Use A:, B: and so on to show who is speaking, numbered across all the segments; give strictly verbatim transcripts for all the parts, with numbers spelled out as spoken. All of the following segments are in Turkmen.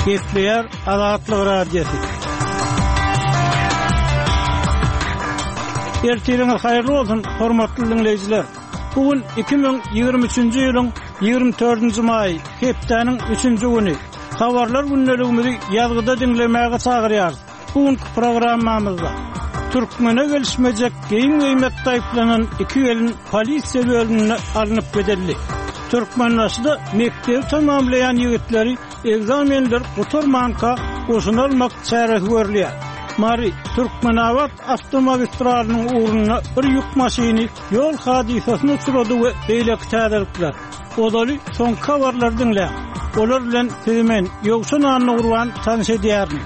A: Kepler Azatlyk Radiosu. Ertiriňiz haýyrly bolsun, hormatly dinleýijiler. Bugün iki bin ýigirme üçinji ýylyň ýigirme dördünji maý, hepdeniň üçünji güni. Habarlar günneligimizi ýazgyda dinlemäge çagyrýar. Bugünkü programmamyzda Türkmene gelişmejek geýin gymmatda aýplanan iki elin polisiýa bölümine alınıp bedelli. Türkmenbaşyda mektep tamamlayan ýigitleri egzamenler oturmanka goşunalmak çäresi görülýär. Mari Türkmenawat avtomagistralynyň uğruna bir ýük maşyny ýol hadisasyna uçrady we beýleki täzelikler. Odaly soň habarlar dinle. Olar bilen filmen ýoksa nanyny urwan tanış edýärmi?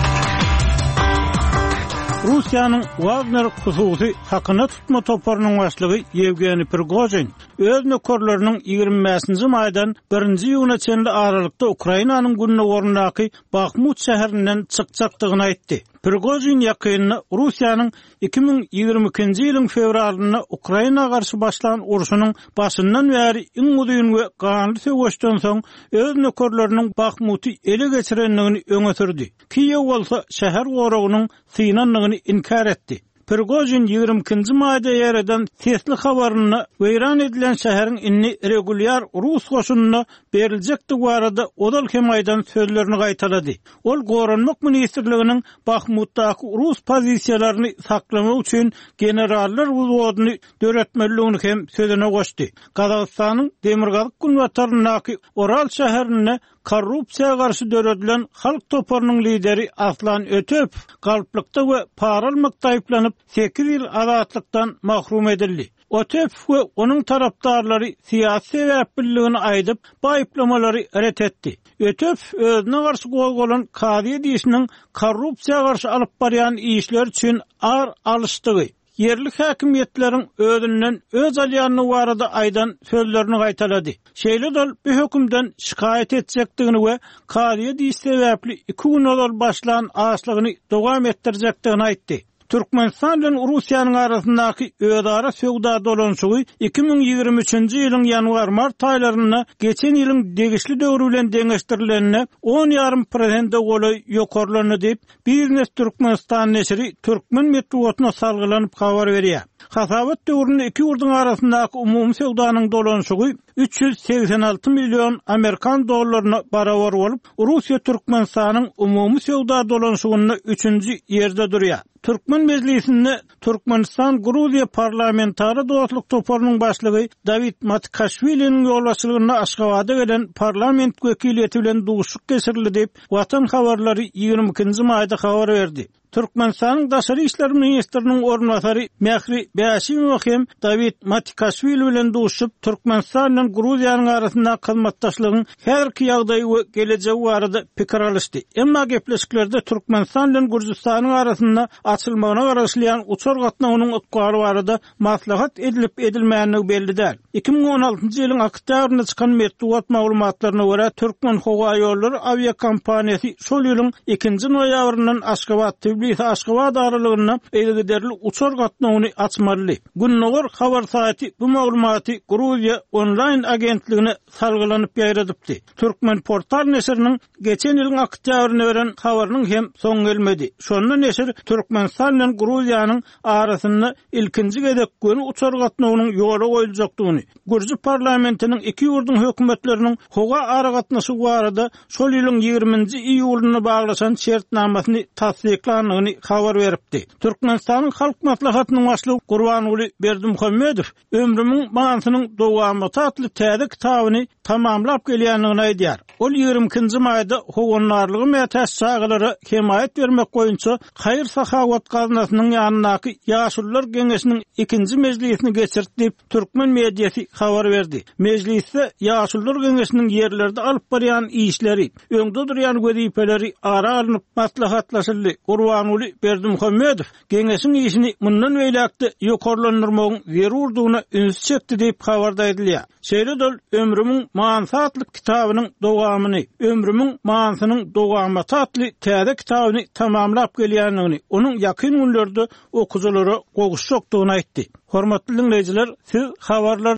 A: Russiýanyň Wagner hususy hakyna tutma toparynyň başlygy Yevgeniy Prigozhin öz nökerleriniň ýigirme beşinji maýdan birinji ýylyna çenli aralykda Ukrainanyň günne ornunaky Bakhmut şäherinden çykjakdygyny aýtdy. Prigozhin ýakyny Russiýanyň iki bin ýigirme ikinji ýylyň fevralyna Ukraina garşy başlanan uruşynyň başyndan bäri iň uzyň we ganly söwüşden soň öz nökerleriniň Bakhmuty ele geçirenligini öňe sürdi. Kiýew bolsa şäher goragynyň synanlygyny inkar etdi. Prigozhin ýigirme ikinji maýda ýerden tesli habaryny weýran edilen şäheriň inni regulýar Rus goşunyna berilejekdi barada odal hemaýdan sözlerini gaýtalady. Ol Goranmak ministrliginiň Bakhmutdaky Rus pozisiýalaryny saklamak üçin generallar wuzwadyny döretmeligini hem sözüne goşdy. Gazagystanyň Demirgazyk günwatarynaky Oral şäherine korrupsiýa garşy döredilen halk toparynyň lideri Aslan Ötöp galplykda we para almakda aýplanyp sekiz ýyl azatlykdan mahrum edildi. Ötöp we onuň tarapdarlary siýasy sebäpligini aýdyp, bu aýplamary ret etdi. Ötöp özüne garşy goýulan Kadiýe diýişiniň korrupsiýa garşy alyp barýan işler üçin ar alışdygy. Yerli häkimiýetleriň özünden öz alýanyny barada aýdan sözlerini gaýtalady. Şeýle dol bu hökümden şikayet etjekdigini we Kadiýe diýiş sebäpli iki gün ol başlanan açlygyny dowam etdirjekdigini aýtdy. Türkmenistan bilen Russiýanyň arasyndaky öýdara söwda dolanşygy iki bin ýigirme üçinji ýylyň ýanwar-mart aýlaryna geçen ýylyň degişli döwrü bilen deňeşdirilenine on ýarım prosent goly ýokarlany diýip Biznes Türkmenistan neşri Türkmen medeniýetine salgylanyp habar berýär. Hasabat döwründe iki ýurduň arasyndaky umumy söwdanyň dolanşygy üç yüz seksen alty milyon Amerikan dollaryna barabar bolup, Russiýa Türkmenistanyň umumy söwda dolanşygyny üçünji ýerde durýar. Türkmen Meclisinde Türkmenistan Gruziya parlamentary dostluk toparynyň başlygy David Matkashviliň ýolbaşçylygyna Aşgabatda gelen parlament wekiliýeti bilen duşuk geçirildi diýip Watan habarlary ýigirme ikinji maýda habar berdi. Türkmenistanyň daşary işler ministriniň ornatary Mehri Bäşimow hem David Matkashvili bilen duşup Türkmenistan bilen Gruziýanyň arasynda hyzmatdaşlygyň häzirki ýagdaýy we gelejegi barada pikir alışdy. Emma gepleşiklerde Türkmenistan bilen Gürjistanyň arasynda açylmagyna garaşlyan uçar gatnagynyň ykbary barada maslahat edilip edilmänligi belli däl. iki bin on altynjy ýylyň oktýabrynda çykan medeniýet maglumatlaryna görä Türkmen howa ýollary aviakompaniýasy şol ýylyň ikinji noýabryndan Aşgabat Tbilisi Aşgabat aralygyna eýlederli uçar gatnagyny açmaly. Günnogar habar saýty bu maglumaty Gruziya online agentligine salgylanyp ýaýradypdy. Türkmen portal neşriniň geçen ýylyň oktýabryna beren habarynyň hem soň gelmedi. Şonda neşr Türkmenistan bilen Gruziýanyň arasynda ilkinji gedek göni uçar gatnagynyň ýola goýuljakdygyny, Gürji parlamentiniň iki ýurdun hökümetleriniň howa ara gatnaşy barada şol ýylyň ýigirminji iýulyna baglaşan şertnamasyny tasdiklandygyny habar beripdi. Türkmenistanyň halk maslahatynyň başlygy Gurbanuly Berdimuhammedow ömrümiň manasynyň dowamy tatly täze kitabyny tamamlap gelýändigini aýdýar. Ol ýigirme ikinji maýda howanlarlygy mätäs sagalary hemaýet bermek boýunça Haýyr Sahawat gaznasynyň ýanynaky Ýaşullar Geňeşiniň ikinji mejlisini geçirtip Türkmen mediýasy habar berdi. Mejlisde Ýaşullar Geňeşiniň ýerlerde alyp barýan işleri, öňde durýan wezipeleri ara alınıp maslahatlaşyldy. Gurbanuly Berdimuhammedow Geňeşiň işini mundan beýlekde ýokarlandyrmagyň zerurdygyna üns çekdi diýip habarda edilýär. Şeýle dol ömrümiň mansatlyk kitabynyň dowamyny, ömrümiň mansynyň dowamy tatly täze kitabyny tamamlap gelýändigini, onuň ýakyn günlerde okujalara goguşjokdygyny aýtdy. Hormatly dinleýijiler, siz habarlar